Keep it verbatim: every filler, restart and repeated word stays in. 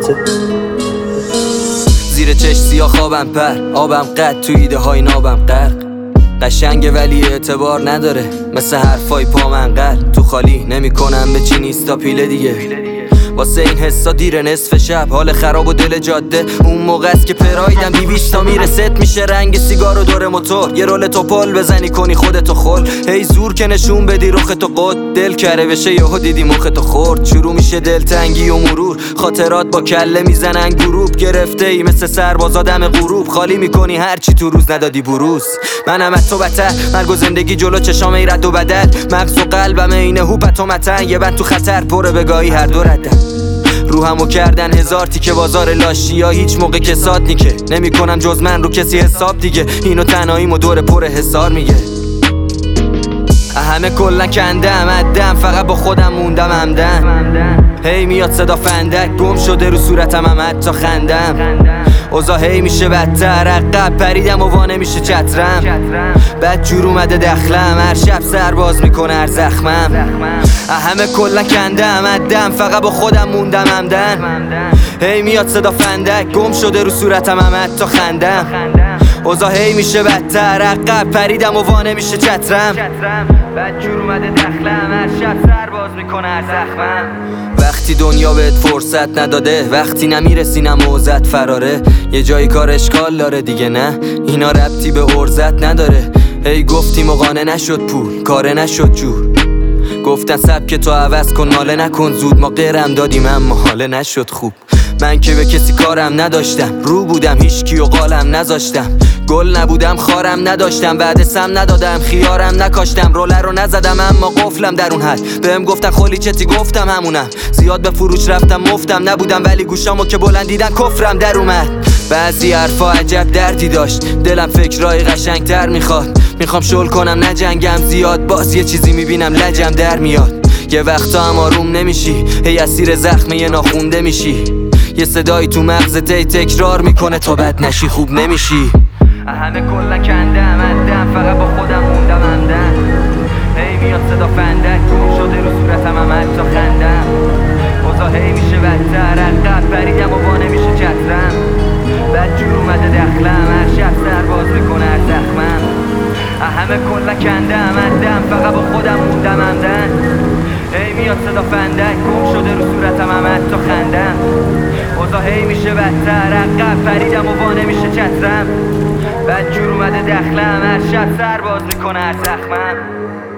خودته. زیر چش سیاه خوابم پر، آبم قد تو ایده های نابم غرق. قشنگه ولی اعتبار نداره، مثل حرفای پا منقل. تو خالی نمی کنم به چی نیستا پیله دیگه، واسه این حسا دیر نصف شب. حال خراب و دل جاده اون موقع است که پرایدم بیبیش تا میره ست میشه رنگ سیگار و دور موتور. یه رول توپل بزنی کنی خودتو خل، هی زور که نشون بدی رختو قد. دل کره بشه یهو دیدی مختو خورد، شروع میشه دلتنگی و مرور. خاطرات با کله میزنن گروپ، گرفته ای مثل سرباز آدم غروب. خالی میکنی هرچی تو روز ندادی بروز. منم از تو بتر، مرگ و زندگی جلو چشام ای رد و بدل. مغز و قلبم اینه هوپت و متن، یه بند تو خطر پره بگاهی هر دو ردن. روحمو کردن هزار تیکه بازار لاشی ها، هیچ موقع کسات نیکه. نمی کنم جز من رو کسی حساب دیگه، اینو تنهاییمو دور پر حسار میگه. همه کلن کندم ادم، فقط با خودم موندم همدم. هی میاد صدا فندک، گم شده رو صورتم هم حتی خندم. اوضاع هی میشه بدتر، عقب پریدم و وانه میشه چترم. بد جور اومده دخلم، هر شب سر باز میکنه هر زخمم. همه کلن کندم ادم، فقط با خودم موندم همدم. هی میاد صدا فندک، گم شده رو صورتم هم حتی خندم. اوضاع هی میشه بدتر، عقب پریدم و وانه میشه چترم. بد جور اومده دخلم، هر شب سر باز میکنه هر زخمم. وقتی دنیا بهت فرصت نداده، وقتی نمیرسی نموزت فراره. یه جایی کار اشکال داره دیگه، نه اینا ربطی به عرضت نداره. هی گفتیم و قانه نشد پول، کاره نشد جور. گفتن سبک تو عوض کن، ناله نکن زود. ما غیرم دادیم اما حاله نشد خوب. من که به کسی کارم نداشتم، رو بودم هیچکی و قالم نذاشتم. گل نبودم خارم نداشتم، بعد سم ندادم خیارم نکاشتم. روله رو نزدم اما قفلم در اون حد. بهم گفتن خالی چتی گفتم همونم. زیاد به فروش رفتم مفتم نبودم، ولی گوشامو که بلندیدن کفرم در اومد. بعضی حرفا عجب دردی داشت، دلم فکرای قشنگتر میخواد. میخوام شل کنم نجنگم زیاد، باز یه چیزی میبینم لجم در میاد. یه وقتا هم آروم نمیشی، هی اسیر زخم یه ناخونده میشی. یه صدایی تو مغزت هی تکرار میکنه تا بد نشی خوب نمیشی. همه کلن کندم ادم، فقط با خودم موندم همدم. هی میاد صدا فندک، گم شده رو صورتم هم حتی خندم. اوضاع هی میشه بدتر، عقب پریدم و وانه میشه چترم. بد جور اومده دخلم، هر شب سر باز میکنه هر زخمم. همه کلن کندم ادم، فقط با خودم موندم همدم. هی میاد صدا فندک، گم شده رو صورتم هم حتی خندم. اوضاع هی میشه بدتر، عقب پریدم و وانه میشه چترم. بد جور اومده دخلم، هر شب سر باز میکنه هر زخمم.